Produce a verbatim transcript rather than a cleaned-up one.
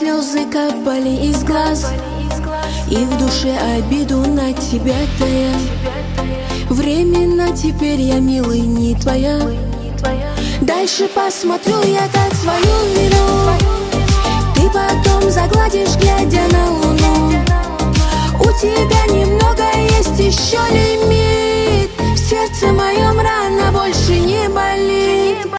слезы капали из глаз, и в душе обиду на тебя тая. Временно теперь я, милый, не твоя. Дальше посмотрю я как свою вину, ты потом загладишь, глядя на луну. У тебя немного есть еще лимит, в сердце моем